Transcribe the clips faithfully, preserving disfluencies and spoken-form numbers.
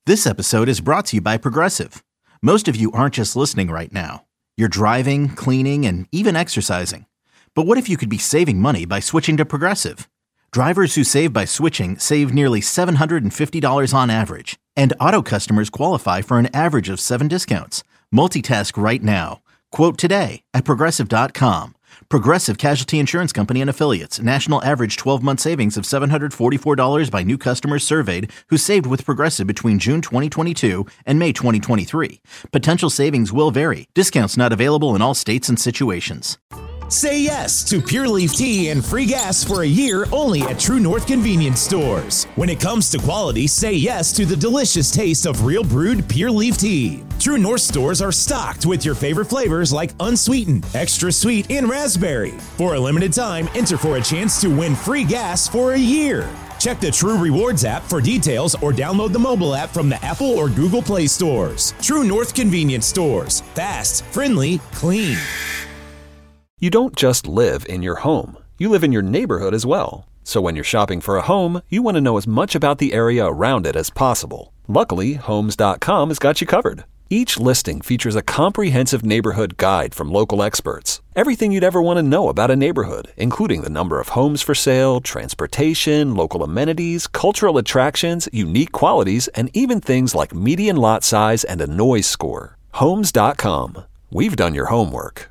This episode is brought to you by Progressive. Most of you aren't just listening right now. You're driving, cleaning, and even exercising. But what if you could be saving money by switching to Progressive? Drivers who save by switching save nearly seven hundred fifty dollars on average. And auto customers qualify for an average of seven discounts. Multitask right now. Quote today at Progressive dot com. Progressive Casualty Insurance Company and Affiliates. National average twelve-month savings of seven hundred forty-four dollars by new customers surveyed who saved with Progressive between June twenty twenty-two and May twenty twenty-three. Potential savings will vary. Discounts not available in all states and situations. Say yes to Pure Leaf Tea and free gas for a year only at True North Convenience Stores. When it comes to quality, say yes to the delicious taste of real brewed Pure Leaf Tea. True North stores are stocked with your favorite flavors like unsweetened, extra sweet, and raspberry. For a limited time, enter for a chance to win free gas for a year. Check the True Rewards app for details or download the mobile app from the Apple or Google Play stores. True North Convenience Stores. Fast, friendly, clean. You don't just live in your home. You live in your neighborhood as well. So when you're shopping for a home, you want to know as much about the area around it as possible. Luckily, Homes dot com has got you covered. Each listing features a comprehensive neighborhood guide from local experts. Everything you'd ever want to know about a neighborhood, including the number of homes for sale, transportation, local amenities, cultural attractions, unique qualities, and even things like median lot size and a noise score. Homes dot com. We've done your homework.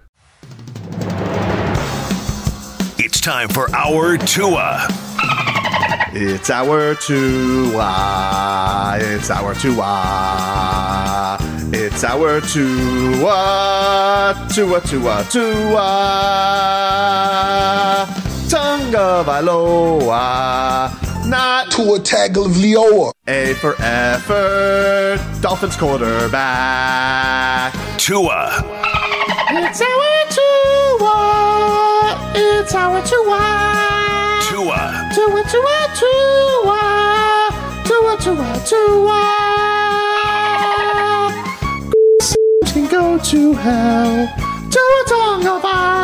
It's time for Our Tua. It's our Tua. It's our Tua. It's our Tua. Tua, Tua, Tua. Tonga Vailoa. Not Tua Tagovailoa. A for effort. Dolphins quarterback. Tua. It's our Tua. It's our Tua. Tua. Tua, Tua, Tua. Tua, Tua, Tua. Can go to hell. Tua Tonga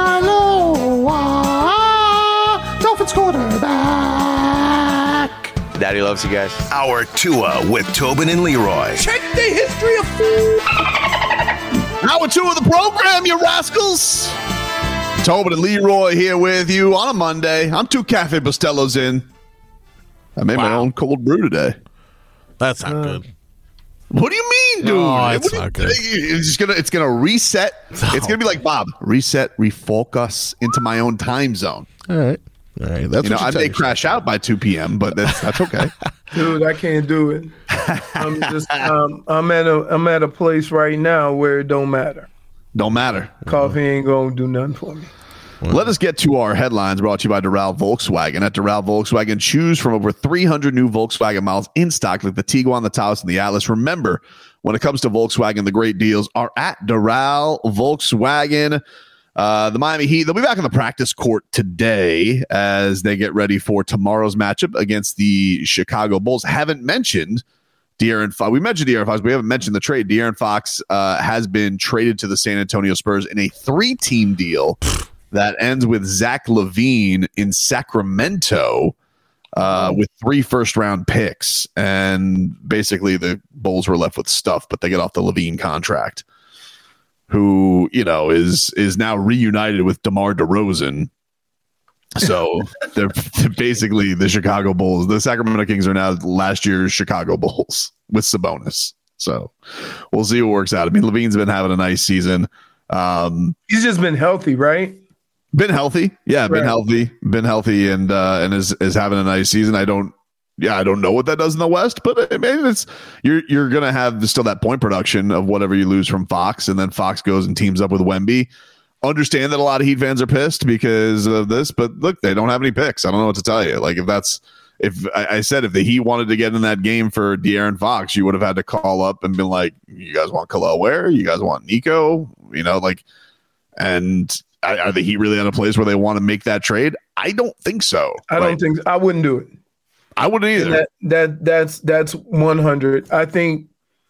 Vailoa. Dolphins quarterback. Daddy loves you guys. Our Tua with Tobin and Leroy. Check the history of food. Hour two of the program, you rascals. Tobin and Leroy here with you on a Monday. I'm two Cafe Bustellos in. I made wow. my own cold brew today. That's not uh, good. What do you mean, dude? No, it's you, not good. It's just gonna it's gonna reset. No. It's gonna be like Bob. Reset, refocus into my own time zone. All right. All right. That's you know, what I may crash out by two p.m., but that's that's okay. Dude, I can't do it. I'm just um, I'm at a I'm at a place right now where it don't matter. Don't matter. Coffee ain't gonna do nothing for me. Well, let us get to our headlines brought to you by Doral Volkswagen. At Doral Volkswagen, choose from over three hundred new Volkswagen models in stock like the Tiguan, the Taos, and the Atlas. Remember, when it comes to Volkswagen, the great deals are at Doral Volkswagen. Uh, the Miami Heat, they'll be back on the practice court today as they get ready for tomorrow's matchup against the Chicago Bulls. Haven't mentioned De'Aaron Fox. We mentioned De'Aaron Fox, but we haven't mentioned the trade. De'Aaron Fox uh, has been traded to the San Antonio Spurs in a three-team deal that ends with Zach LaVine in Sacramento uh, with three first-round picks. And basically the Bulls were left with stuff, but they get off the LaVine contract, who, you know, is is now reunited with DeMar DeRozan. So they're, they're basically the Chicago Bulls. The Sacramento Kings are now last year's Chicago Bulls with Sabonis. So we'll see what works out. I mean, LaVine's been having a nice season. Um, He's just been healthy, right? Been healthy. Yeah, been right. healthy. Been healthy and uh, and is, is having a nice season. I don't Yeah, I don't know what that does in the West, but I mean, it's you're you're gonna have still that point production of whatever you lose from Fox, and then Fox goes and teams up with Wemby. Understand that a lot of Heat fans are pissed because of this, but look, they don't have any picks. I don't know what to tell you. Like if that's if I, I said if the Heat wanted to get in that game for De'Aaron Fox, you would have had to call up and been like, "You guys want Khalil Ware? You guys want Nico? You know, like." And are the Heat really at a place where they want to make that trade? I don't think so. I don't think I wouldn't do it. I wouldn't either. That, that that's that's one hundred. I think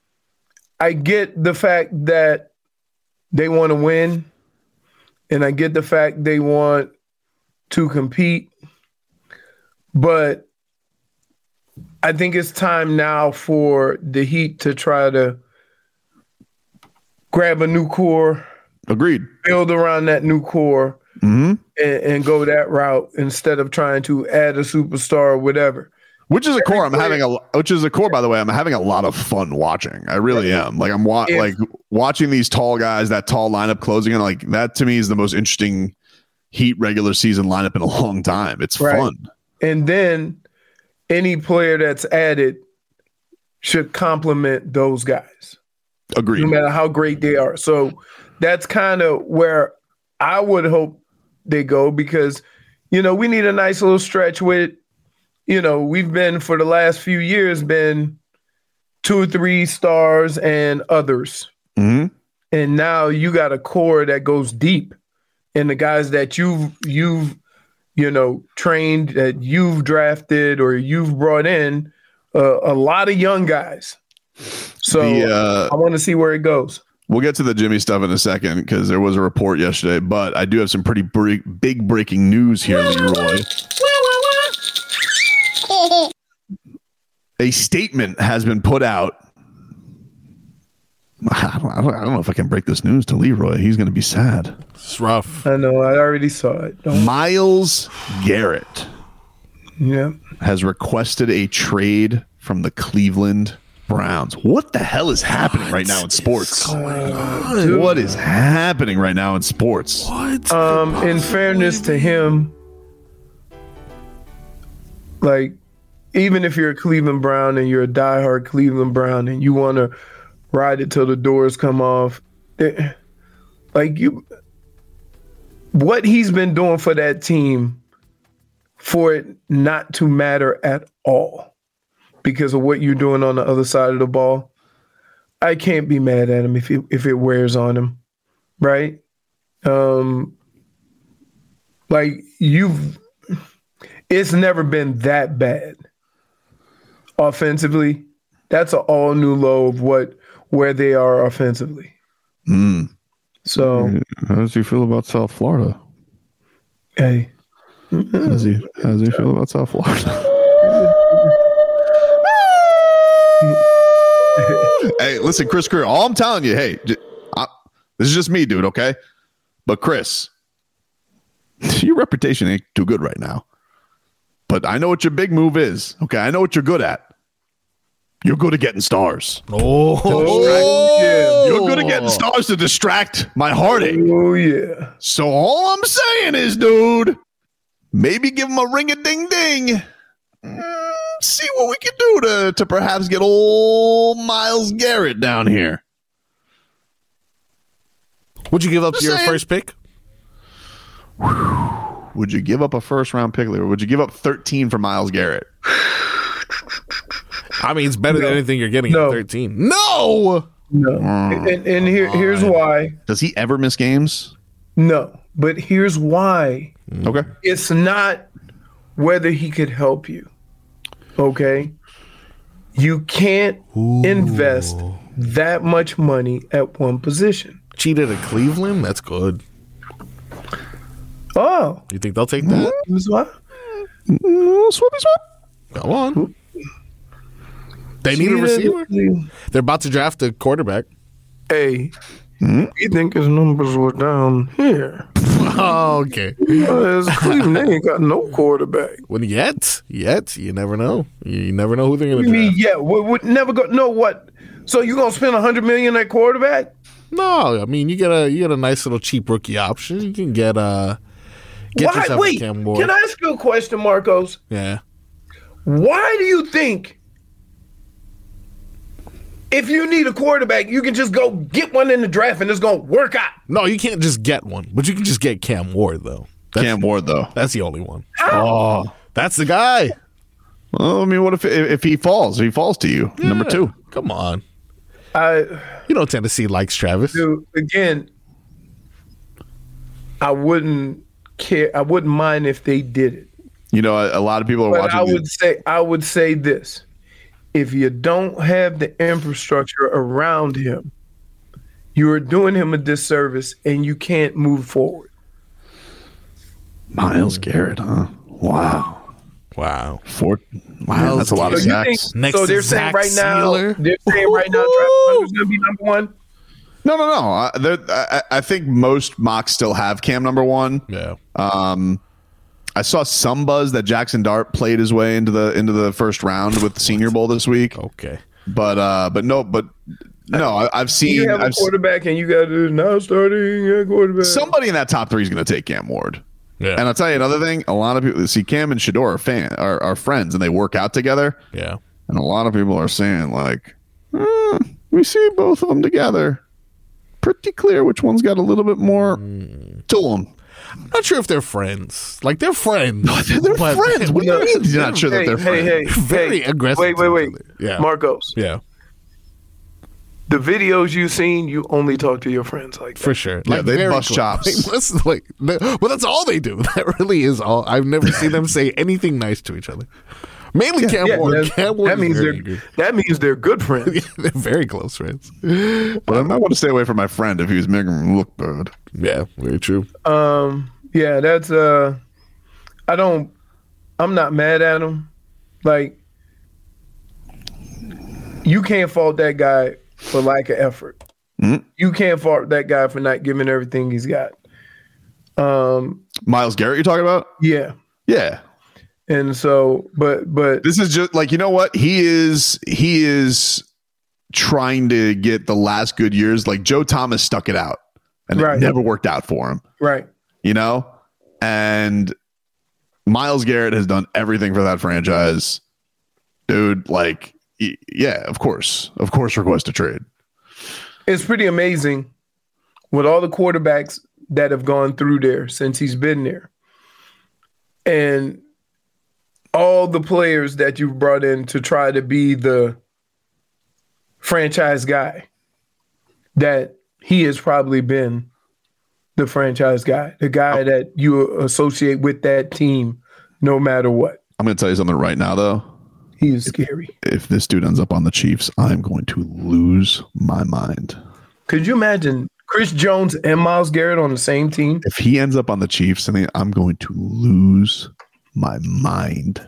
I get the fact that they want to win, and I get the fact they want to compete, but I think it's time now for the Heat to try to grab a new core. Agreed. Build around that new core mm-hmm. and, and go that route instead of trying to add a superstar or whatever. Which is a core I'm having a which is a core by the way I'm having a lot of fun watching. I really am. Like I'm wa- if, like watching these tall guys, that tall lineup closing in, like that to me is the most interesting Heat regular season lineup in a long time. It's right. fun. And then any player that's added should complement those guys. Agreed. No matter how great they are. So that's kind of where I would hope they go because, you know, we need a nice little stretch with, you know, we've been for the last few years been two or three stars and others. Mm-hmm. And now you got a core that goes deep. And the guys that you've, you've, you know, trained, that you've drafted or you've brought in, uh, a lot of young guys. So the, uh, I want to see where it goes. We'll get to the Jimmy stuff in a second because there was a report yesterday, but I do have some pretty bre- big breaking news here, Leroy. A statement has been put out. I don't, I, don't, I don't know if I can break this news to Leroy. He's going to be sad. It's rough. I know. I already saw it. Don't... Myles Garrett yeah. has requested a trade from the Cleveland Browns. What the hell is happening what right now in sports? Uh, what is happening right now in sports? What? Um, in fairness to him, like, even if you're a Cleveland Brown and you're a diehard Cleveland Brown and you want to ride it till the doors come off, it, like you, what he's been doing for that team, for it not to matter at all because of what you're doing on the other side of the ball, I can't be mad at him if it, if it wears on him, right? Um, like you've, it's never been that bad. Offensively, that's an all new low of what where they are offensively. Mm. So, how does he feel about South Florida? Hey, how does he how does he feel about South Florida? Hey, listen, Chris Greer. All I'm telling you, hey, I, this is just me, dude. Okay, but Chris, your reputation ain't too good right now. But I know what your big move is. Okay, I know what you're good at. You're good at getting stars. Oh, oh yeah. You're good at getting stars to distract my heartache. Oh, yeah. So all I'm saying is, dude, maybe give him a ring-a-ding-ding. Mm, see what we can do to, to perhaps get old Myles Garrett down here. Would you give up Just your saying. first pick? Would you give up a first-round pick, or would you give up thirteen for Myles Garrett? I mean, it's better no. than anything you're getting no. at thirteen. No! No. Mm. And, and here, here's why. Does he ever miss games? No. But here's why. Okay. It's not whether he could help you. Okay? You can't Ooh. invest that much money at one position. Cheated at Cleveland? That's good. Oh. You think they'll take that? What? Swoopy swap. Come on. They need a receiver. They're about to draft a quarterback. Hey, hmm? You think his numbers were down here? Oh, okay. Uh, Cleveland, they ain't got no quarterback. Well, yet, yet, you never know. You never know who they're going to draft. Yeah, we would never go. No, what? So you gonna spend a hundred million at quarterback? No, I mean you get a you get a nice little cheap rookie option. You can get uh get Why? yourself Wait, a Cam Ward. Can I ask you a question, Marcos? Yeah. Why do you think? If you need a quarterback, you can just go get one in the draft and it's going to work out. No, you can't just get one, but you can just get Cam Ward, though. That's, Cam Ward, though. That's the only one. How? Oh, that's the guy. Well, I mean, what if if he falls? If he falls to you, yeah, number two. Come on. I, you know Tennessee likes Travis. Dude, again, I wouldn't care. I wouldn't mind if they did it. You know, a, a lot of people are but watching. I would these. say, I would say this. If you don't have the infrastructure around him, you are doing him a disservice and you can't move forward. Myles Garrett, huh? Wow. Wow. Four. Wow, that's a lot of So you sacks. think- Next so to they're saying Zach right now, Sealer. they're saying right now, Travis Hunter's going to be number one. No, no, no. I, there- I, I think most mocks still have Cam number one. Yeah. Um, I saw some buzz that Jackson Dart played his way into the into the first round with the Senior Bowl this week. Okay. But uh, but no, but no, I, I've seen You have a I've seen, quarterback, and you got to now starting a quarterback. somebody in that top three is going to take Cam Ward. Yeah. And I'll tell you another thing. A lot of people see Cam and Shador are fan are, are friends, and they work out together. Yeah. And a lot of people are saying like, eh, we see both of them together. Pretty clear which one's got a little bit more Mm. to them. I'm not sure if they're friends. Like they're friends. No, they're, they're but- friends. What do you mean you're not sure that hey, they're hey, friends? hey, Very hey, aggressive Wait, wait, to wait. each other. Yeah. Marcos, Yeah, the videos you've seen, you only talk to your friends like that. for sure. Yeah, they very bust close. chops. They bust, like, they- well, that's all they do. That really is all. I've never seen them say anything nice to each other. Mainly Cam Yeah, Ward. that, Cam Ward that is means very they're angry. that means they're good friends. They're very close friends. But I might want to stay away from my friend if he was making him look bad. Yeah, very true. Um, yeah, that's uh, I don't, I'm not mad at him. Like, you can't fault that guy for lack of effort. Mhm. You can't fault that guy for not giving everything he's got. Um, Myles Garrett, you're talking about? yeah, Yeah. and so, but but This is just like, you know what? He is he is trying to get the last good years. Like Joe Thomas stuck it out and Right. it never worked out for him, right. you know? And Myles Garrett has done everything for that franchise. Dude, like, y- yeah, of course. Of course, request a trade. It's pretty amazing with all the quarterbacks that have gone through there since he's been there. And all the players that you've brought in to try to be the franchise guy, that he has probably been the franchise guy, the guy that you associate with that team no matter what. I'm going to tell you something right now, though. He is scary. If this dude ends up on the Chiefs, I'm going to lose my mind. Could you imagine Chris Jones and Myles Garrett on the same team? If he ends up on the Chiefs, I mean, I'm going to lose my mind.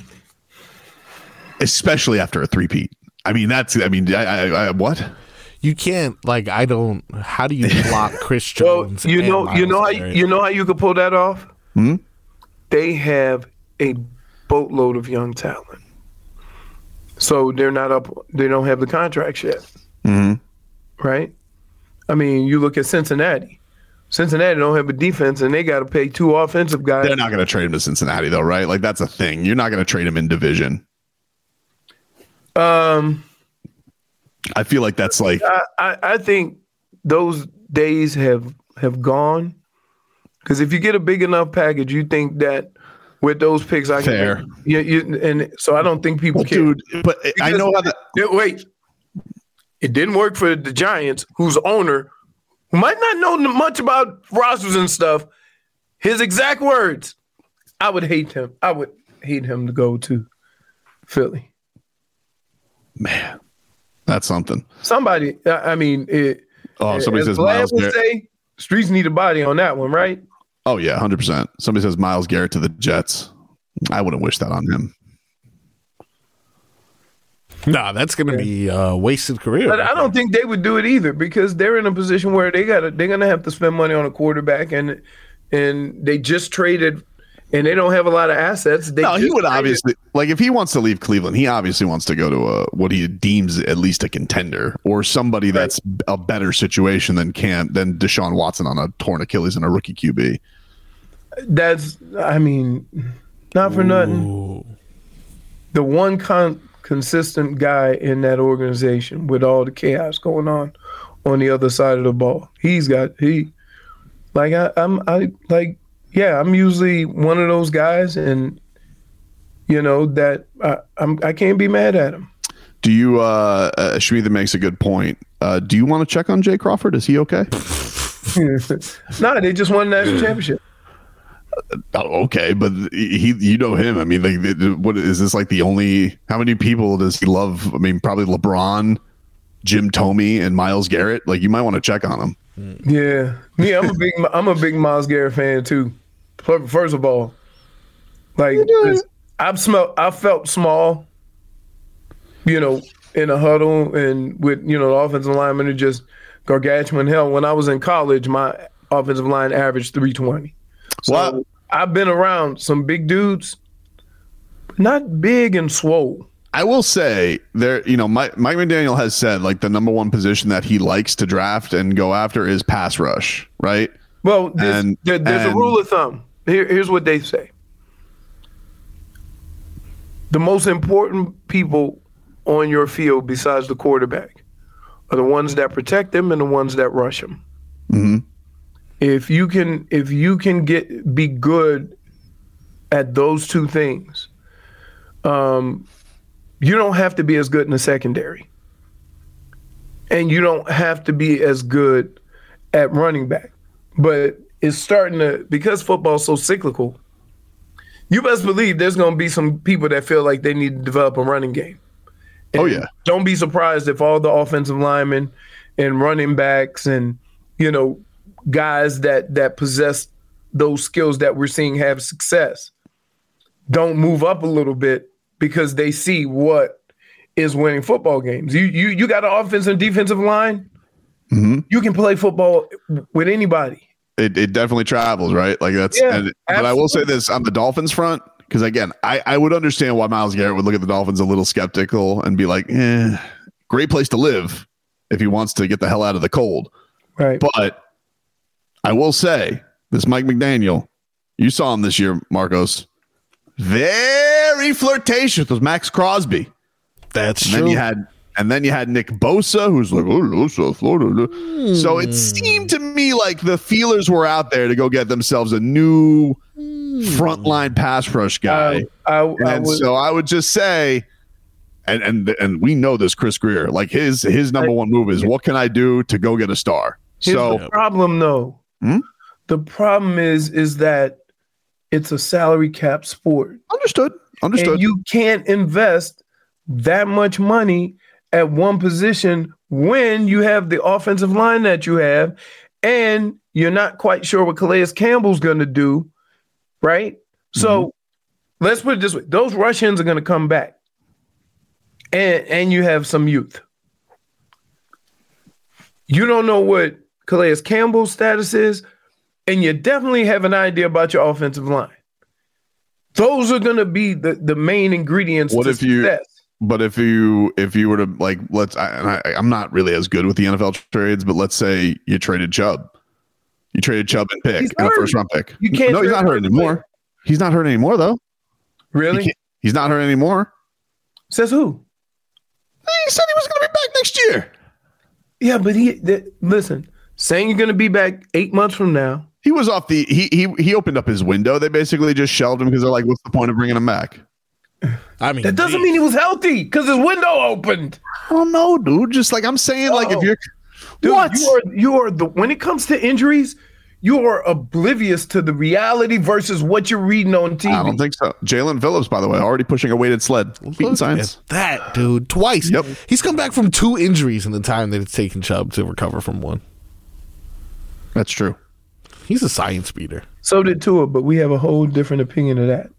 Especially after a three-peat. I mean, that's, I mean, I, I, I what? You can't like. I don't. How do you block Chris Well, Jones? you and know, you Myles know how Garrett? you know how you could pull that off. Hmm? They have a boatload of young talent, so they're not up. They don't have the contracts yet, Mm-hmm. right? I mean, you look at Cincinnati. Cincinnati don't have a defense, and they got to pay two offensive guys. They're not going to trade him to Cincinnati, though, right? Like, that's a thing. You're not going to trade him in division. Um, I feel like that's like, I, I, I think those days have have gone. Because if you get a big enough package, you think that with those picks, I Fair. can. Yeah, you, and so I don't think people well, care. dude, but I know how that. Yeah, wait, it didn't work for the Giants, whose owner, who might not know much about rosters and stuff, his exact words, I would hate him. I would hate him to go to Philly. Man, that's something. Somebody, I I mean, it, Oh, somebody as says Vlad Myles would Garrett. say, streets need a body on that one, right? Oh, yeah, one hundred percent. Somebody says Myles Garrett to the Jets. I wouldn't wish that on him. Nah, that's going to be a wasted career. But I don't think they would do it either because they're in a position where they got they're gonna have to spend money on a quarterback and and they just traded and they don't have a lot of assets. They No, he just would traded- obviously, like, if he wants to leave Cleveland, he obviously wants to go to a, what he deems at least a contender or somebody that's a better situation than Cam, than Deshaun Watson on a torn Achilles and a rookie Q B. That's I mean, not for nothing. The one con- consistent guy in that organization with all the chaos going on on the other side of the ball. He's got he like I, I'm I like yeah, I'm usually one of those guys and you know that I, I'm I can't be mad at him. Do you, uh, uh Shmitha makes a good point. Uh, do you want to check on Jay Crawford? Is he okay? No, they just won the national championship. Oh, okay, but he, you know him. I mean, like, what is this like the only? How many people does he love? I mean, probably LeBron, Jim Tomey, and Myles Garrett. Like, you might want to check on him. Yeah, me. I'm a big. I'm a big Myles Garrett fan too. First of all, like I've smelled. I felt small. You know, in a huddle and with you know the offensive linemen are just gargantuan. Hell, when I was in college, my offensive line averaged three twenty. So Wow. I've been around some big dudes, but not big and swole. I will say there, you know, Mike, Mike McDaniel has said like the number one position that he likes to draft and go after is pass rush, right? Well, there's, And- there, there's and- a rule of thumb. Here, here's what they say. The most important people on your field besides the quarterback are the ones that protect them and the ones that rush them. Mm-hmm. If you can if you can get be good at those two things, um, you don't have to be as good in the secondary. And you don't have to be as good at running back. But it's starting to, because football's so cyclical, you best believe there's going to be some people that feel like they need to develop a running game. And Oh, yeah. Don't be surprised if all the offensive linemen and running backs and, you know, guys that that possess those skills that we're seeing have success don't move up a little bit because they see what is winning football games. You you you got an offensive and defensive line, Mm-hmm. you can play football with anybody. It, it definitely travels, right? Like that's, Yeah, and, but I will say absolutely. this on the Dolphins front, because again, I, I would understand why Myles Garrett would look at the Dolphins a little skeptical and be like, eh, great place to live if he wants to get the hell out of the cold. Right. But I will say this Mike McDaniel, you saw him this year, Marcos, very flirtatious with Max Crosby. That's And true. then you had and then you had Nick Bosa, who's like, oh, Bosa, Florida. So it seemed to me like the feelers were out there to go get themselves a new frontline pass rush guy. I, I, I and would, so I would just say, and and and we know this Chris Greer, like his his number one move is what can I do to go get a star? here's So the problem, though. Hmm? The problem is is that it's a salary cap sport. understood, understood. And you can't invest that much money at one position when you have the offensive line that you have, and you're not quite sure what Calais Campbell's going to do, right? So let's put it this way: those Russians are going to come back, and and you have some youth. You don't know what Calais Campbell's status is, and you definitely have an idea about your offensive line. Those are going to be the, the main ingredients What to if you- success. But if you if you were to like let's I, and I, I'm not really as good with the N F L trades, but let's say you traded Chubb, you traded Chubb and pick He's and a hurt. first round pick. You can't no, he's trade not hurt hurt anymore. He's not hurt anymore though. He Really? can't- he's not hurt anymore. Says who? He said he was going to be back next year. Yeah, but he th- listen, saying you're going to be back eight months from now. He was off the he he he opened up his window. They basically just shelved him because they're like, what's the point of bringing him back? I mean, That doesn't mean he was healthy because his window opened. I don't know, dude. Just like I'm saying, like if Oh. you're Dude, what you are you are the when it comes to injuries, you are oblivious to the reality versus what you're reading on T V. I don't think so. Jalen Phillips, by the way, already pushing a weighted sled. Beating Look science. at that, dude. Twice. Yep. He's come back from two injuries in the time that it's taken Chubb to recover from one. That's true. He's a science beater. So did Tua, but we have a whole different opinion of that.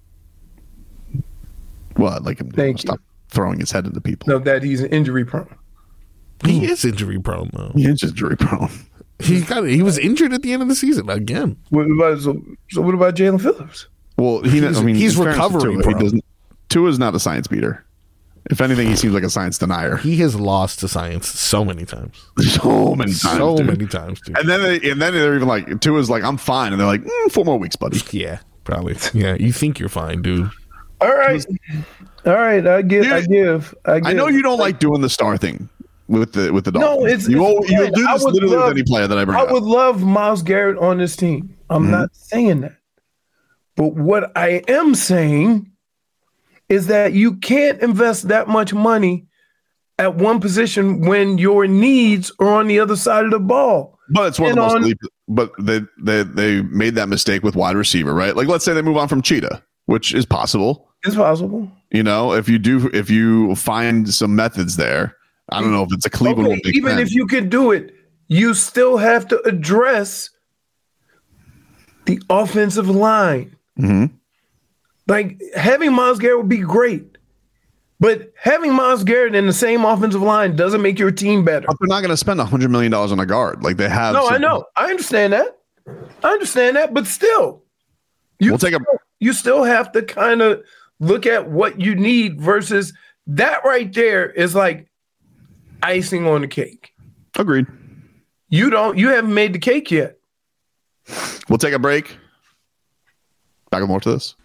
Well, I'd like him to Thank stop throwing his head into people. Of that he's injury prone. He is injury prone though. He is injury prone. He got he was injured at the end of the season again. What about so, so what about Jalen Phillips? Well, he. He's- I mean, he's in fairness to recovery Tua, he prone. doesn't. Tua's not a science beater. If anything, he seems like a science denier. He has lost to science so many times. So many times. so dude. many times, dude. And then, they, and then they're even like, Tua's like, I'm fine, and they're like, mm, four more weeks, buddy. Yeah, probably. Yeah, you think you're fine, dude. All right. All right, I give I Dude, give I give I know you don't like doing the star thing with the with the Dolphins. No, it's- you it's al- you'll fine. do I this would literally love- with any player that I bring I up. would love Myles Garrett on this team. I'm Mm-hmm. not saying that. But what I am saying is that you can't invest that much money at one position when your needs are on the other side of the ball. But it's one of the And most on- elite. But they they they made that mistake with wide receiver, right? Like, let's say they move on from Cheetah, which is possible. It's possible. You know, if you do, if you find some methods there, I don't know if it's a Cleveland. Okay, will make even sense. if you could do it, you still have to address the offensive line. Mhm. Like, having Myles Garrett would be great. But having Myles Garrett in the same offensive line doesn't make your team better. But they're not going to spend one hundred million dollars on a guard. Like they have. No, some- I know. I understand that. I understand that. But still, you, We'll take a- still, you still have to kind of look at what you need versus that right there is like icing on the cake. Agreed. You don't. You haven't made the cake yet. We'll take a break. Back with more to this.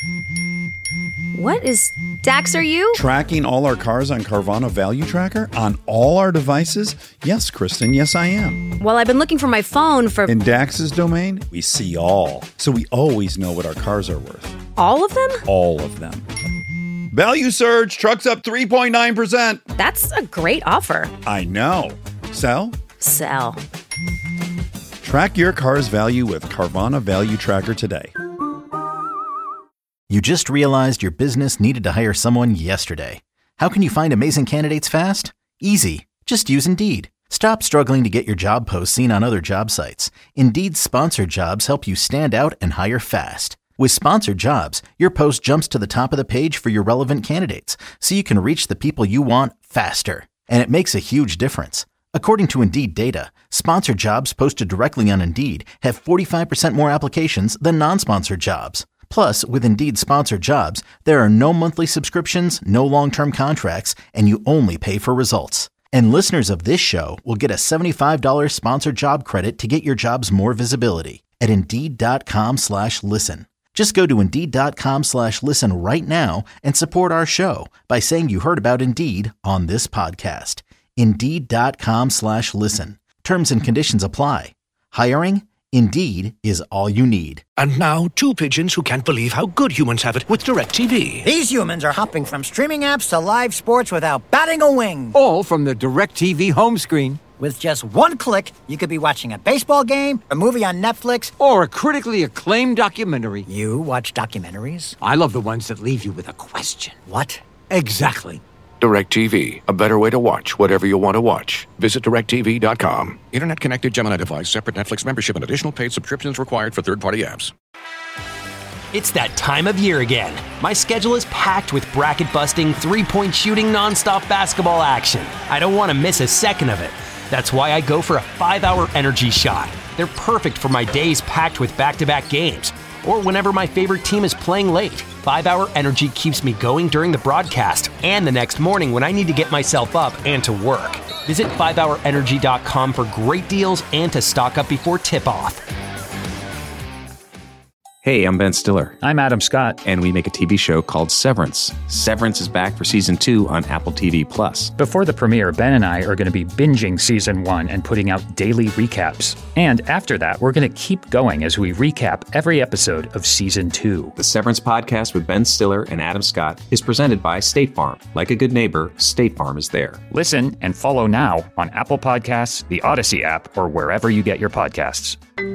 What is Dax? Are you tracking all our cars on Carvana Value Tracker on all our devices? Yes, Kristen. Yes, I am. Well, I've been looking for my phone for In Dax's domain, we see all, so we always know what our cars are worth. all of them. All of them. Value surge. Trucks up three point nine percent. That's a great offer. I know. Sell? Sell. Track your car's value with Carvana Value Tracker today. You just realized your business needed to hire someone yesterday. How can you find amazing candidates fast? Easy. Just use Indeed. Stop struggling to get your job posts seen on other job sites. Indeed's sponsored jobs help you stand out and hire fast. With sponsored jobs, your post jumps to the top of the page for your relevant candidates, so you can reach the people you want faster. And it makes a huge difference. According to Indeed data, sponsored jobs posted directly on Indeed have forty-five percent more applications than non-sponsored jobs. Plus, with Indeed sponsored jobs, there are no monthly subscriptions, no long-term contracts, and you only pay for results. And listeners of this show will get a seventy-five dollars sponsored job credit to get your jobs more visibility at Indeed.com slash listen. Just go to Indeed.com slash listen right now and support our show by saying you heard about Indeed on this podcast. Indeed.com slash listen. Terms and conditions apply. Hiring? Indeed is all you need. And now, two pigeons who can't believe how good humans have it with DirecTV. These humans are hopping from streaming apps to live sports without batting a wing. All from the DirecTV home screen. With just one click, you could be watching a baseball game, a movie on Netflix, or a critically acclaimed documentary. You watch documentaries? I love the ones that leave you with a question. What? Exactly. DirecTV, a better way to watch whatever you want to watch. Visit direct T V dot com. Internet connected Gemini device, separate Netflix membership, and additional paid subscriptions required for third-party apps. It's that time of year again. My schedule is packed with bracket-busting, three-point shooting, nonstop basketball action. I don't want to miss a second of it. That's why I go for a five-hour energy shot. They're perfect for my days packed with back-to-back games, or whenever my favorite team is playing late. five-hour energy keeps me going during the broadcast and the next morning when I need to get myself up and to work. Visit five hour energy dot com for great deals and to stock up before tip-off. Hey, I'm Ben Stiller. I'm Adam Scott. And we make a T V show called Severance. Severance is back for season two on Apple T V Plus. Before the premiere, Ben and I are going to be binging season one and putting out daily recaps. And after that, we're going to keep going as we recap every episode of season two. The Severance podcast with Ben Stiller and Adam Scott is presented by State Farm. Like a good neighbor, State Farm is there. Listen and follow now on Apple Podcasts, the Odyssey app, or wherever you get your podcasts.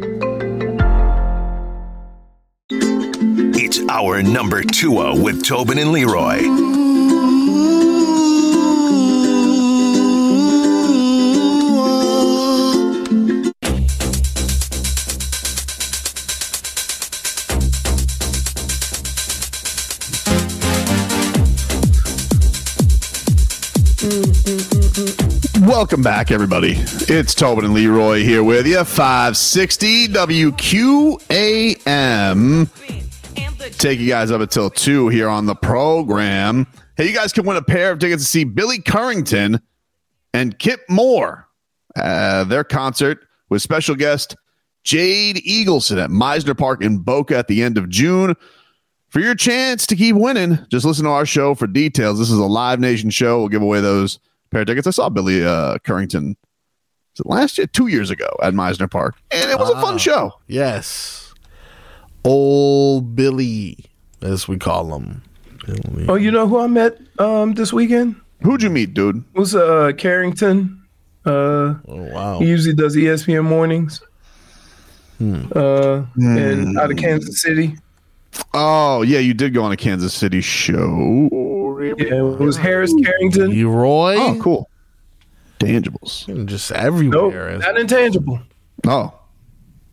It's our number two with Tobin and Leroy. Welcome back, everybody. It's Tobin and Leroy here with you. five sixty W Q A M. Take you guys up until two here on the program. Hey, you guys can win a pair of tickets to see Billy Currington and Kip Moore. Uh, their concert with special guest Jade Eagleson at Meisner Park in Boca at the end of June. For your chance to keep winning, just listen to our show for details. This is a Live Nation show. We'll give away those pair of tickets. I saw Billy uh, Currington was it last year, two years ago at Meisner Park, and it was a fun show. Yes. Old Billy, as we call him. Oh, you know who I met um, this weekend? Who'd you meet, dude? It was uh, Carrington. Uh, oh, wow. He usually does E S P N mornings. Hmm. Uh, Hmm. And out of Kansas City. Oh, yeah, you did go on a Kansas City show. Yeah, it was Harris Carrington. Leroy. Oh, cool. Tangibles. Just everywhere. Nope, not intangible. Oh.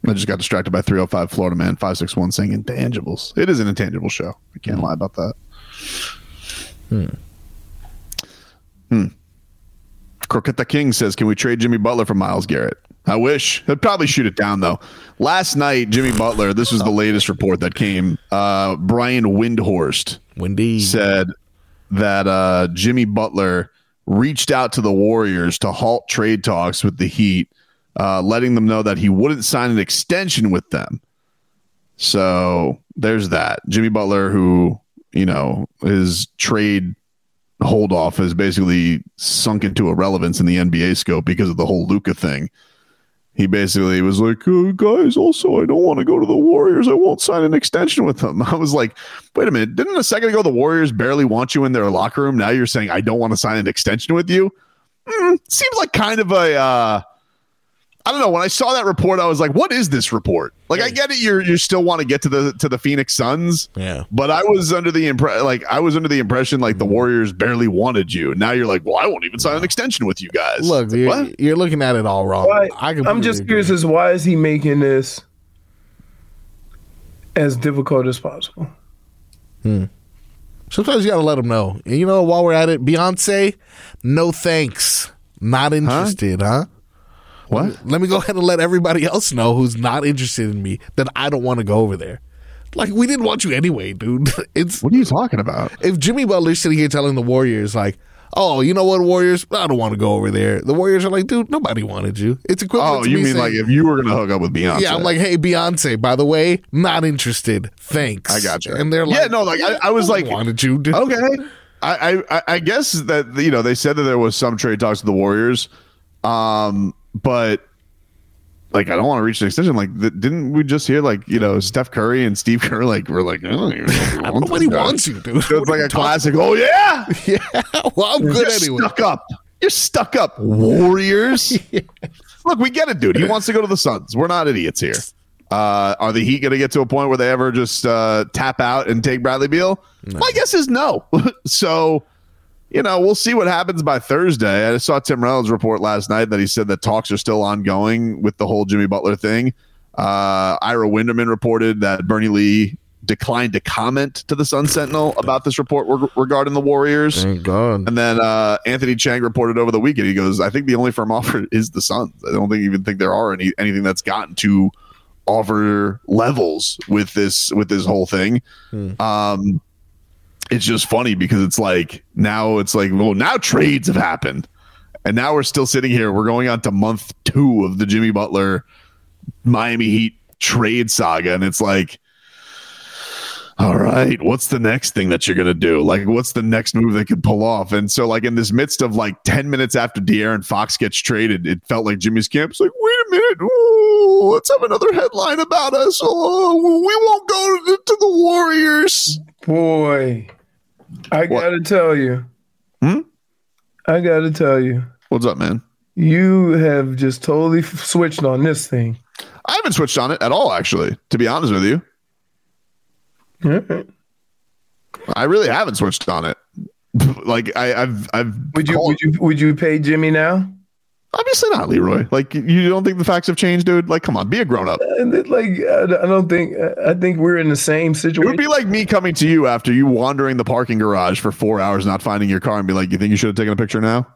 I just got distracted by three oh five Florida Man five six one saying intangibles. It is an intangible show. I can't lie about that. Hmm. Hmm. Croqueta King says, can we trade Jimmy Butler for Myles Garrett? I wish. I'd probably shoot it down, though. Last night, Jimmy Butler, this was the latest report that came. Uh, Brian Windhorst Windy. said that uh, Jimmy Butler reached out to the Warriors to halt trade talks with the Heat, uh, letting them know that he wouldn't sign an extension with them. So there's that. Jimmy Butler, who, you know, his trade hold off has basically sunk into irrelevance in the N B A scope because of the whole Luka thing. He basically was like, oh, guys, also, I don't want to go to the Warriors. I won't sign an extension with them. I was like, wait a minute. Didn't a second ago the Warriors barely want you in their locker room? Now you're saying I don't want to sign an extension with you? Mm, seems like kind of a, uh, I don't know. When I saw that report, I was like, what is this report? Like, I get it. You're, you still want to get to the, to the Phoenix Suns. Yeah. But I was under the impre- like, I was under the impression like the Warriors barely wanted you. Now you're like, well, I won't even sign an extension with you guys. Look, you're, what? you're looking at it all wrong. Why, I I'm just curious as why is he making this as difficult as possible? Hmm. Sometimes you got to let them know. And you know, while we're at it, Beyonce, no thanks. Not interested, huh? huh? What? Let me go ahead and let everybody else know who's not interested in me that I don't want to go over there. Like, we didn't want you anyway, dude. It's What are you talking about? If Jimmy Butler's sitting here telling the Warriors, like, oh, you know what, Warriors? I don't want to go over there. The Warriors are like, dude, nobody wanted you. It's equivalent Oh, to you me mean saying, like if you were going to hook up with Beyonce? yeah, I'm like, hey, Beyonce, by the way, not interested. Thanks. I got you. And they're like, yeah, no, like I, I was like, wanted you, dude. Okay. I, I I guess that, you know, they said that there was some trade talks with the Warriors, um, but like, I don't want to reach an extension. Like, th- didn't we just hear like, you know, Steph Curry and Steve Kerr, like, we're like, I don't even know if we want Nobody this guy. wants you, dude. So it's like a classic. Oh yeah, Yeah, well, I'm good You're anyway. stuck up. You're stuck up, Warriors. Look, we get it, dude. He wants to go to the Suns. We're not idiots here. Uh, are the Heat going to get to a point where they ever just uh, tap out and take Bradley Beal? No. My guess is no. So, you know, we'll see what happens by Thursday. I saw Tim Reynolds report last night that he said that talks are still ongoing with the whole Jimmy Butler thing. Uh, Ira Winderman reported that Bernie Lee declined to comment to the Sun Sentinel about this report reg- regarding the Warriors. Thank God. And then uh, Anthony Chang reported over the weekend. He goes, I think the only firm offer is the Suns. I don't think even think there are any anything that's gotten to offer levels with this with this whole thing. Hmm. Um, it's just funny because it's like now it's like, well, now trades have happened. And now we're still sitting here. We're going on to month two of the Jimmy Butler Miami Heat trade saga. And it's like, all right, what's the next thing that you're going to do? Like, what's the next move they could pull off? And so, like, in this midst of like ten minutes after De'Aaron Fox gets traded, it felt like Jimmy's camp's like, wait a minute, ooh, let's have another headline about us. Oh, we won't go to, to the Warriors. Boy, I got to tell you. Hmm? I got to tell you. What's up, man? You have just totally f- switched on this thing. I haven't switched on it at all, actually, to be honest with you. Mm-hmm. I really haven't switched on it. Like I, I've, I've. Would you, called, would you, would you pay Jimmy now? Obviously not, Leroy. Like, you don't think the facts have changed, dude? Like, come on, be a grown up. Like, I don't think. I think we're in the same situation. It would be like me coming to you after you wandering the parking garage for four hours, not finding your car, and be like, "You think you should have taken a picture now?"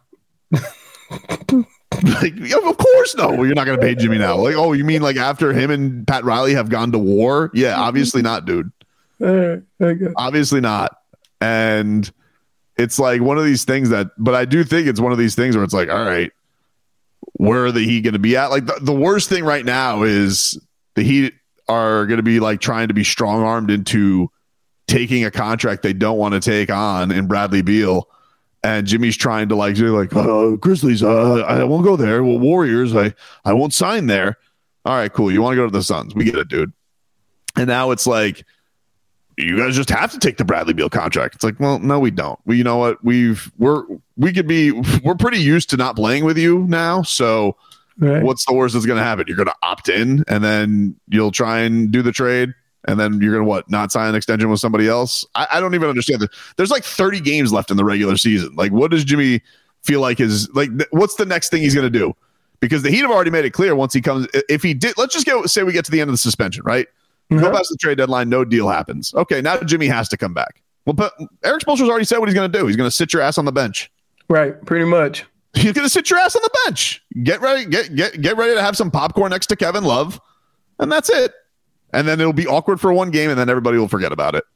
Like, of course, no. Well, you're not going to pay Jimmy now. Like, oh, you mean like after him and Pat Riley have gone to war? Yeah, obviously not, dude. Right, okay. Obviously not. And it's like one of these things that, but I do think it's one of these things where it's like, all right, where are the Heat going to be at? Like the, the worst thing right now is the Heat are going to be like trying to be strong armed into taking a contract they don't want to take on in Bradley Beal. And Jimmy's trying to like, like uh, Grizzlies, uh, I won't go there. Well, Warriors, I, I won't sign there. All right, cool. You want to go to the Suns? We get it, dude. And now it's like, you guys just have to take the Bradley Beal contract. It's like, well, no, we don't. We, you know what? We've we're we could be we're pretty used to not playing with you now. So right. What's the worst that's going to happen? You're going to opt in, and then you'll try and do the trade, and then you're going to what? Not sign an extension with somebody else? I, I don't even understand that. There's like thirty games left in the regular season. Like, what does Jimmy feel like is like? Th- what's the next thing he's going to do? because the Heat have already made it clear once he comes. If he did, let's just get say we get to the end of the suspension, right? Mm-hmm. Go past the trade deadline, no deal happens. Okay, now Jimmy has to come back. Well, but Eric Spoelstra's already said what he's going to do. He's going to sit your ass on the bench. Right, pretty much. He's going to sit your ass on the bench. Get ready, get get get ready to have some popcorn next to Kevin Love, and that's it. And then it'll be awkward for one game, and then everybody will forget about it.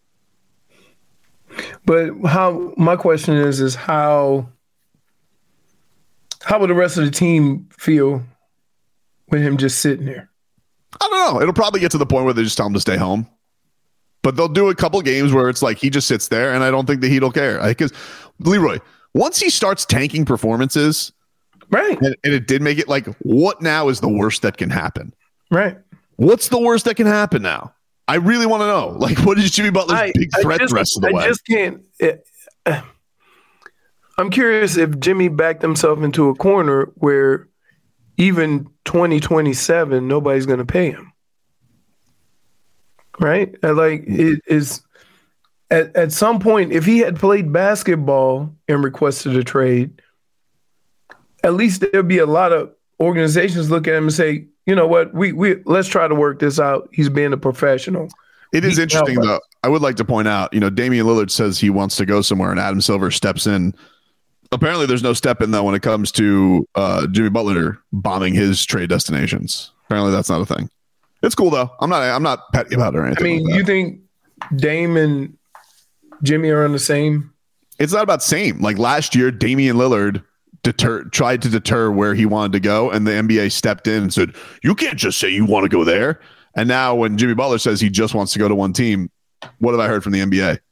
But how? My question is: is how? How will the rest of the team feel with him just sitting there? I don't know. It'll probably get to the point where they just tell him to stay home. But they'll do a couple games where it's like he just sits there, and I don't think the Heat will care. Because Leroy, once he starts tanking performances, right, and, and it did make it like, what now is the worst that can happen? Right. What's the worst that can happen now? I really want to know. Like, what is Jimmy Butler's I, big threat just, the rest of the I way? I just can't. It, uh, I'm curious if Jimmy backed himself into a corner where even twenty twenty-seven, nobody's going to pay him. Right? Like, it is at, at some point, if he had played basketball and requested a trade, at least there'd be a lot of organizations look at him and say, you know what, we we let's try to work this out. He's being a professional. It is interesting, though. I would like to point out, you know, Damian Lillard says he wants to go somewhere, and Adam Silver steps in. Apparently, there's no step in, though, when it comes to uh, Jimmy Butler bombing his trade destinations. Apparently, that's not a thing. It's cool, though. I'm not I'm not petty about it or anything. I mean, like you think Dame and Jimmy are on the same? It's not about same. Like last year, Damian Lillard deter tried to deter where he wanted to go, and the N B A stepped in and said, you can't just say you want to go there. And now when Jimmy Butler says he just wants to go to one team, what have I heard from the N B A?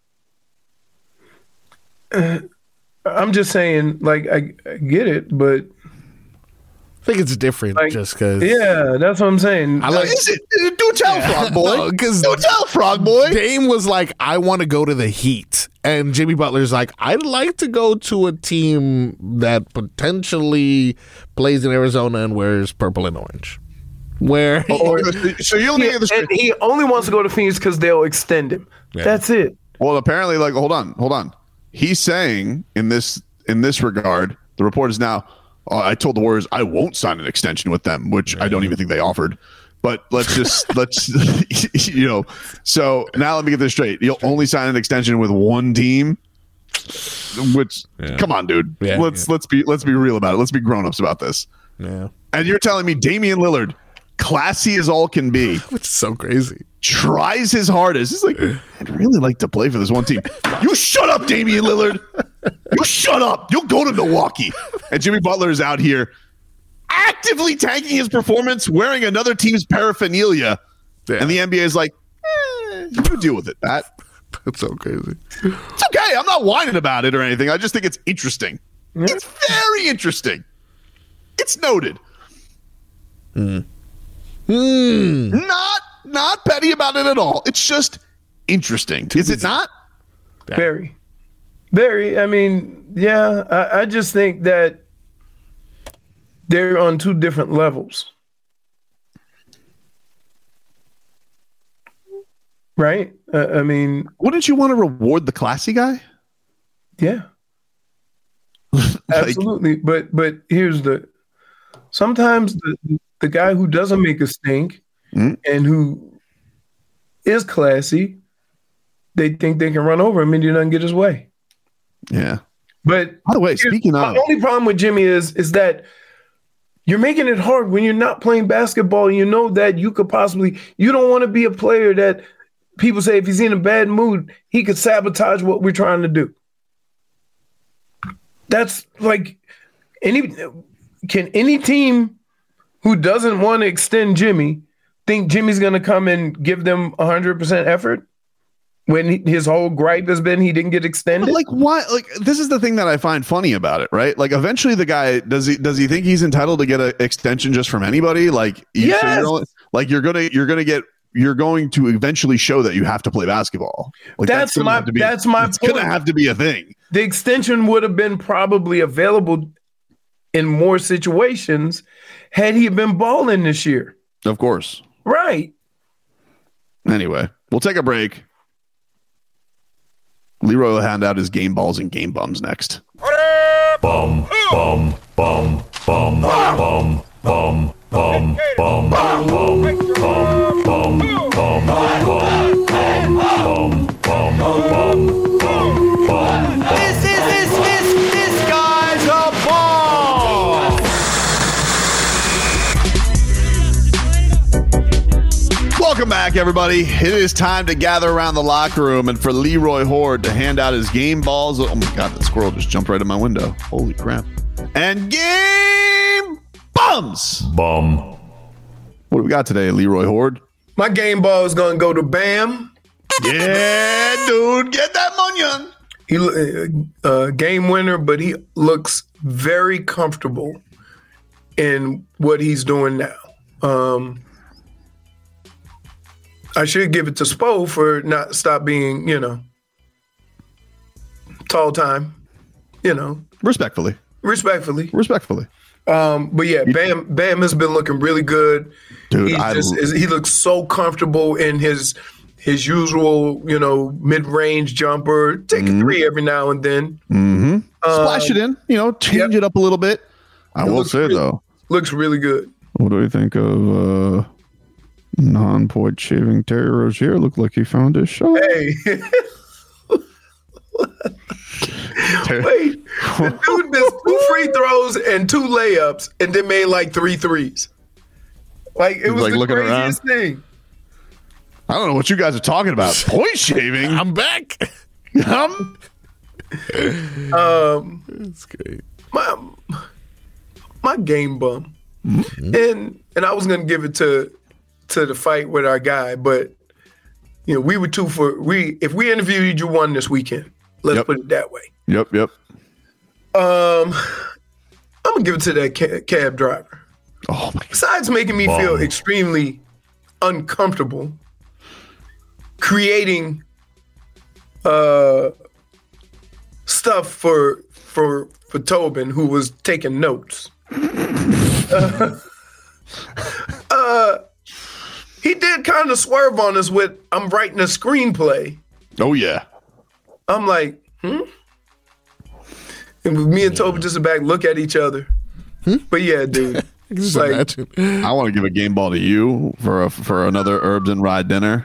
Uh, I'm just saying, like, I, I get it, but I think it's different like, just because. Yeah, that's what I'm saying. I like, is it? Do tell, yeah, Frog Boy. Because no, do tell, Frog Boy. Dame was like, I want to go to the Heat. And Jimmy Butler's like, I'd like to go to a team that potentially plays in Arizona and wears purple and orange. Where or, so you'll he, need and he only wants to go to Phoenix because they'll extend him. Yeah. That's it. Well, apparently, like, hold on, hold on. He's saying in this in this regard, the report is now, uh, I told the Warriors I won't sign an extension with them, which yeah. I don't even think they offered. But let's just let's you know. So now let me get this straight. You'll only sign an extension with one team. Which, yeah. come on, dude. Yeah, let's yeah. let's be let's be real about it. Let's be grown-ups about this. Yeah. And you're telling me Damian Lillard, classy as all can be, which is so crazy, tries his hardest. He's like, I'd really like to play for this one team. You shut up, Damian Lillard. You shut up. You'll go to Milwaukee. And Jimmy Butler is out here actively tanking his performance, wearing another team's paraphernalia. Yeah. And the N B A is like, eh, you deal with it, Pat. That's so crazy. It's okay. I'm not whining about it or anything. I just think it's interesting. Yeah. It's very interesting. It's noted. Hmm. Hmm. Not not petty about it at all. It's just interesting. Is it not? Very. Very. I mean, yeah, I, I just think that they're on two different levels. Right? Uh, I mean... Wouldn't you want to reward the classy guy? Yeah. like, absolutely. But but here's the... Sometimes the, the guy who doesn't make a stink mm-hmm. and who is classy, they think they can run over him and he doesn't get his way. Yeah. But by the way, speaking of, the only problem with Jimmy is is that you're making it hard when you're not playing basketball. And you know that you could possibly, you don't want to be a player that people say if he's in a bad mood, he could sabotage what we're trying to do. That's like any. Can any team who doesn't want to extend Jimmy think Jimmy's going to come and give them one hundred percent effort when he, his whole gripe has been he didn't get extended? But like, why? Like, this is the thing that I find funny about it, right? Like, eventually the guy, does he does he think he's entitled to get an extension just from anybody? Like, you, yes. so you're only, like you're gonna you're gonna get you're going to eventually show that you have to play basketball. Like, that's, that's my be, that's my it's point. Gonna have to be a thing. The extension would have been probably available in more situations had he been balling this year. Of course. Right. Anyway, we'll take a break. Leroy will hand out his game balls and game bums next. Bum, bum, bum, bum. bum, bum, bum, bum, bum, bum, bum, bum, bum, bum, bum, bum, bum, bum, bum. This is this this this guy's a ball. Welcome back, everybody. It is time to gather around the locker room and for Leroy Horde to hand out his game balls. Oh my God, that squirrel just jumped right in my window. Holy crap. And game bums. Bum. What do we got today, Leroy Horde? My game ball is going to go to Bam. Yeah, dude. Get that money. He uh, game winner, but he looks very comfortable in what he's doing now. Um, I should give it to Spo for not stop being, you know, tall time, you know. Respectfully. Respectfully. Respectfully. Um, but yeah, Bam Bam has been looking really good. Dude, he I just l- is, he looks so comfortable in his his usual, you know, mid-range jumper. Take Mm-hmm. a three every now and then. Mm-hmm. Splash Um, it in, you know, change it up a little bit. I It will looks say, really- though. Looks really good. What do you think of uh, non-point shaving Terry Rozier? Looked like he found his shot. Hey. Wait, the dude missed two free throws and two layups and then made like three threes. Like, it He's, was like, the looking craziest thing. I don't know what you guys are talking about. Point shaving? I'm back. um, Um, That's great. my my game bum, and and I was gonna give it to to the fight with our guy, but you know we were two for we. If we interviewed you one this weekend, let's Yep. put it that way. Yep, yep. Um, I'm gonna give it to that ca- cab driver. Oh my God. Besides making me feel Bum. extremely uncomfortable, creating uh stuff for for for Tobin, who was taking notes. uh, uh, he did kind of swerve on us with I'm writing a screenplay. Oh, yeah. I'm like, hmm? And with me and Tobin just back look at each other. But yeah, dude. Just like, imagine. I want to give a game ball to you for a, for another Herbs and Rye dinner.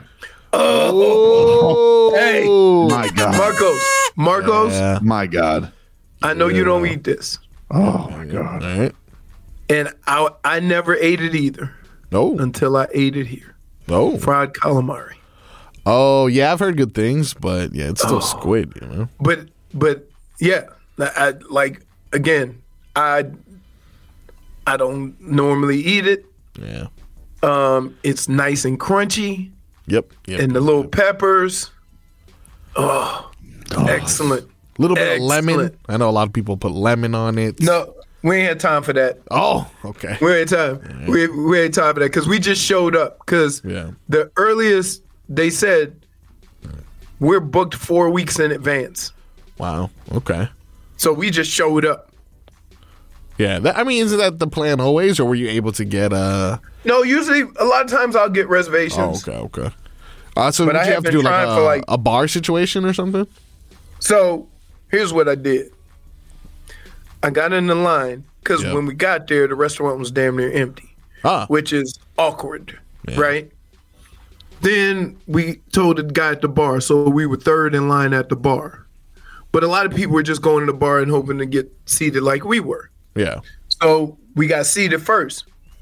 oh, hey, My God. Marcos, Marcos, Yeah. My God. I know you don't eat this. Oh, my God. All right. And I I never ate it either No. until I ate it here. No. Fried calamari. Oh, yeah, I've heard good things, but yeah, it's still squid, you know? But but yeah, I, I like again, I I don't normally eat it. Yeah. Um, it's nice and crunchy, Yep. Yep. and the little peppers. Oh, excellent. A little bit of lemon. Excellent. I know a lot of people put lemon on it. No, we ain't had time for that. Oh, okay. We ain't time. We we ain't time for that because we just showed up. Because Yeah. the earliest they said we're booked four weeks in advance, Wow. Okay. so we just showed up. Yeah. That, I mean, isn't that the plan always, or were you able to get uh No, usually a lot of times I'll get Oh, reservations. okay, okay. Uh, so But did I you have have to been do like trying a, for, like- a bar situation or something? So here's what I did. I got in the line because Yeah. when we got there, the restaurant was damn near empty, Ah. which is awkward, Yeah. right? Then we told the guy at the bar, so we were third in line at the bar. But a lot of people were just going to the bar and hoping to get seated like we were. Yeah. So we got seated first.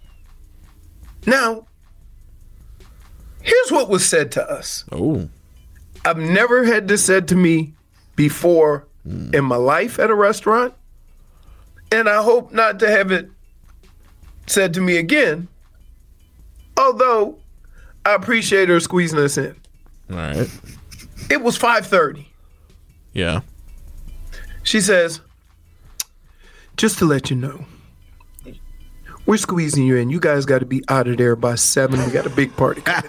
Now, here's what was said to us. Oh. I've never had this said to me before in my life at a restaurant, and I hope not to have it said to me again. Although I appreciate her squeezing us in. All right. It was five thirty. Yeah. She says, "Just to let you know, we're squeezing you in. You guys got to be out of there by seven. We got a big party coming."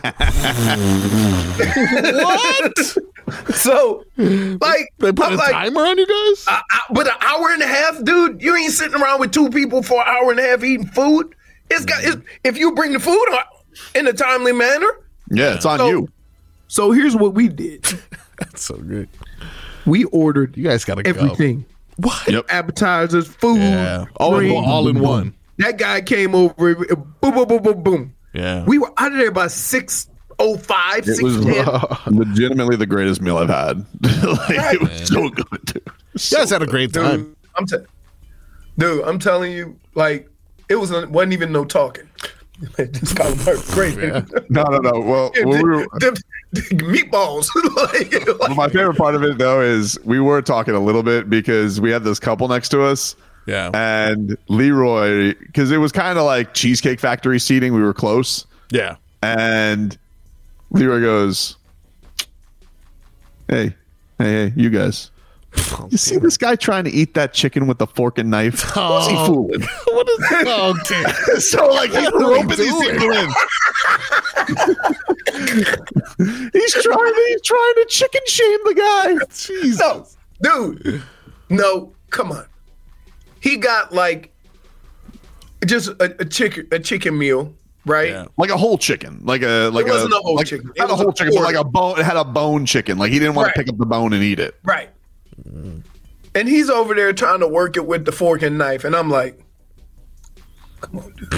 What? So, like, They put I'm a like, timer on you guys? I, I, but an hour and a half, dude. You ain't sitting around with two people for an hour and a half eating food. It's got. It's, if you bring the food in a timely manner, Yeah, it's on So- you. so here's what we did. That's so good. We ordered You guys got to go. everything. What? Yep. Appetizers, food, Yeah. All in, drinks. all in one. That guy came over, boom, boom, boom, boom, boom. Yeah. We were out of there by six oh five, It six was ten. legitimately the greatest meal I've had. Like, Right. it was so good, dude. You guys had a great time. Dude, I'm t- dude, I'm telling you, like, it was wasn't even no talking. This calamari great. No, no, no. Well, Yeah, when we were, the- the meatballs. like, like, well, my favorite part of it though is we were talking a little bit because we had this couple next to us. Yeah. And Leroy, because it was kind of like Cheesecake Factory seating. We were close. Yeah. And Leroy goes, "Hey, hey, hey, you guys. You see this guy trying to eat that chicken with the fork and knife? Who's he fooling?" What is oh, okay. So like he's roping these people in. he's trying to he's trying to chicken shame the guy. Jesus. No, dude. No, come on. He got like just a, a chicken a chicken meal, right? Yeah. Like a whole chicken, like a like It wasn't a, a whole like, chicken. It not a was a whole chicken, but quarter. like a bone. It had a bone chicken. Like he didn't want Right. to pick up the bone and eat it. Right. And he's over there trying to work it with the fork and knife, and I'm like, "Come on, dude."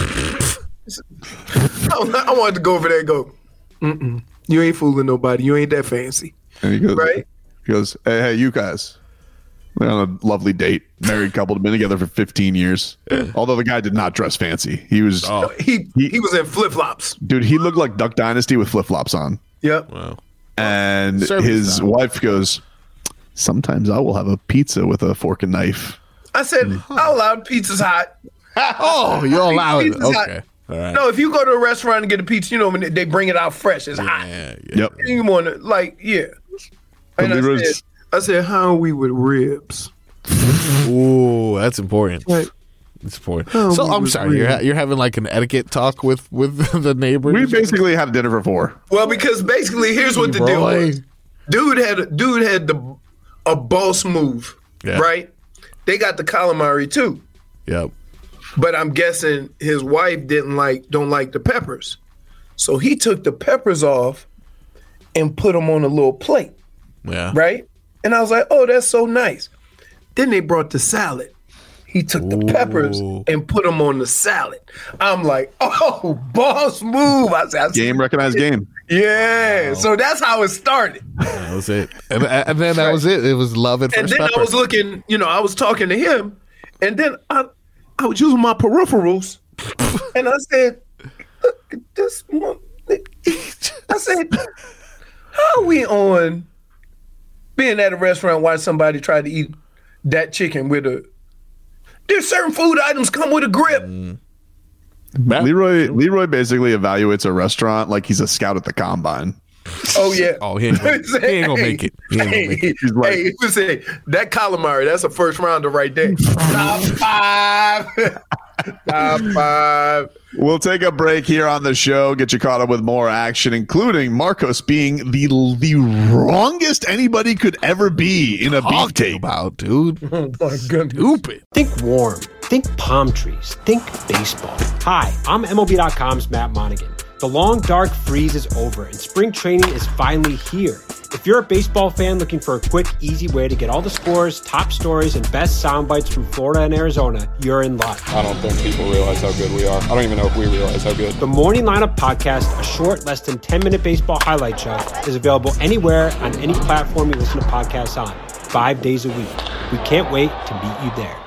I, I wanted to go over there and go, Mm-mm, "You ain't fooling nobody. You ain't that fancy." And he goes, Right. He goes, "Hey, hey, you guys. We're on a lovely date. Married couple, been together for fifteen years. Although the guy did not dress fancy. He was, Oh. He he, he was in flip flops. dude. He looked like Duck Dynasty with flip flops on. Yep. Wow. And Service his style. wife goes, "Sometimes I will have a pizza with a fork and knife." I said, "I allowed pizza's hot." Oh, you allow it. Pizza's hot. Okay. All right. No, if you go to a restaurant and get a pizza, you know when they bring it out fresh, it's hot. Yeah, yeah. Yep. You want to like, yeah. And I Leroy's- said, I said, "How are we with ribs?" Ooh, that's important. Right. It's important. Oh, so we I'm was sorry, you're real. ha- you're having like an etiquette talk with with the neighbors. We basically had dinner for four. Well, because basically, here's what the deal Roy. was. Dude had a, dude had the a boss move, Yeah. right? They got the calamari too, Yep. but I'm guessing his wife didn't like don't like the peppers, so he took the peppers off and put them on a little plate, Yeah. right? And I was like, "Oh, that's so nice." Then they brought the salad. He took the peppers Ooh. and put them on the salad. I'm like, "Oh, boss move!" I said, I said, Game recognized game. Yeah, so that's how it started. That was it. And, and then that was it. It was love at And first then pepper. I was looking, you know, I was talking to him, and then I, I was using my peripherals, and I said, "Look at this one." I said, "How are we on being at a restaurant watch somebody try to eat that chicken with a? There's certain food items come with a grip." Leroy Leroy basically evaluates a restaurant like he's a scout at the combine. Oh yeah. Oh, he ain't gonna, he ain't gonna make it. He ain't gonna make it. He's like, Hey, he was saying that calamari, that's a first rounder right there. Top five. Top five. We'll take a break here on the show, get you caught up with more action, including Marcos being the the wrongest anybody could ever be in a beef Talking tape. about, dude. Oh my goodness. Stupid. Think warm. Think palm trees. Think baseball. Hi, I'm M L B dot com's Matt Monaghan. The long, dark freeze is over, and spring training is finally here. If you're a baseball fan looking for a quick, easy way to get all the scores, top stories, and best sound bites from Florida and Arizona, you're in luck. I don't think people realize how good we are. I don't even know if we realize how good. The Morning Lineup Podcast, a short, less than ten-minute baseball highlight show, is available anywhere on any platform you listen to podcasts on, five days a week. We can't wait to meet you there.